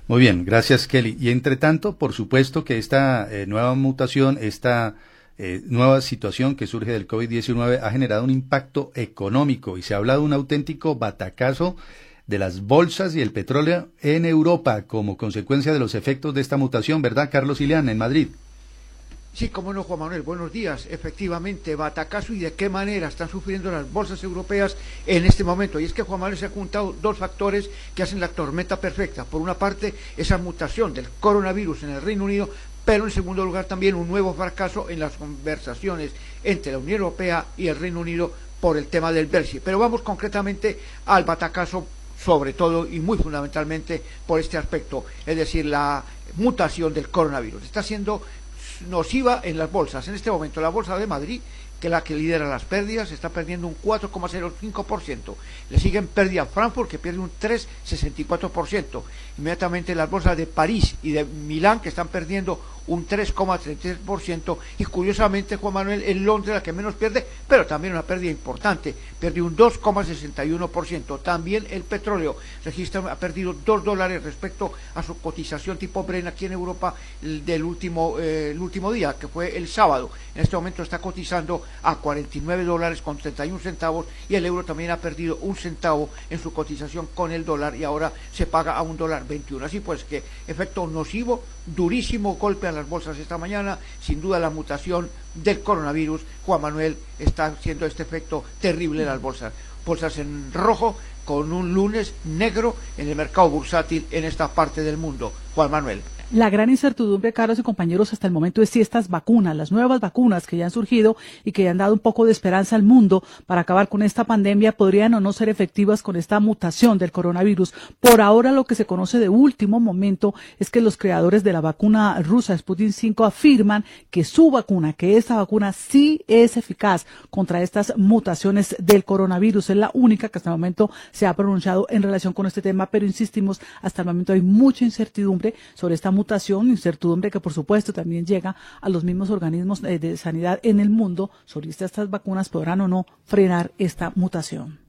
Muy bien, gracias Kelly. Y entre tanto, por supuesto que esta nueva mutación, esta nueva situación que surge del COVID-19 ha generado un impacto económico y se habla de un auténtico batacazo de las bolsas y el petróleo en Europa como consecuencia de los efectos de esta mutación, ¿verdad, Carlos Ilián, en Madrid? Sí, cómo no, Juan Manuel, buenos días. Efectivamente, batacazo y de qué manera están sufriendo las bolsas europeas en este momento. Y es que, Juan Manuel, se han juntado dos factores que hacen la tormenta perfecta. Por una parte, esa mutación del coronavirus en el Reino Unido, pero en segundo lugar también un nuevo fracaso en las conversaciones entre la Unión Europea y el Reino Unido por el tema del Brexit. Pero vamos concretamente al batacazo, sobre todo y muy fundamentalmente por este aspecto, es decir, la mutación del coronavirus. Está siendo nociva en las bolsas. En este momento la bolsa de Madrid, que es la que lidera las pérdidas, está perdiendo un 4,05%. Le siguen pérdida Frankfurt, que pierde un 3,64%. Inmediatamente las bolsas de París y de Milán, que están perdiendo un 3,33%, y curiosamente, Juan Manuel, en Londres la que menos pierde, pero también una pérdida importante, pierde un 2,61%. También el petróleo ha perdido $2 respecto a su cotización tipo Brent aquí en Europa del último día, que fue el sábado. En este momento está cotizando a $49,31, y el euro también ha perdido un centavo en su cotización con el dólar, y ahora se paga a $1,21. Así pues que efecto nocivo, durísimo golpe a las bolsas esta mañana. Sin duda la mutación del coronavirus, Juan Manuel, está haciendo este efecto terrible en las bolsas. Bolsas en rojo, con un lunes negro en el mercado bursátil en esta parte del mundo. Juan Manuel. La gran incertidumbre, Carlos y compañeros, hasta el momento es si estas vacunas, las nuevas vacunas que ya han surgido y que ya han dado un poco de esperanza al mundo para acabar con esta pandemia, podrían o no ser efectivas con esta mutación del coronavirus. Por ahora, lo que se conoce de último momento es que los creadores de la vacuna rusa Sputnik 5 afirman que esta vacuna sí es eficaz contra estas mutaciones del coronavirus. Es la única que hasta el momento se ha pronunciado en relación con este tema, pero insistimos, hasta el momento hay mucha incertidumbre sobre esta mutación, incertidumbre que por supuesto también llega a los mismos organismos de sanidad en el mundo sobre si estas vacunas podrán o no frenar esta mutación.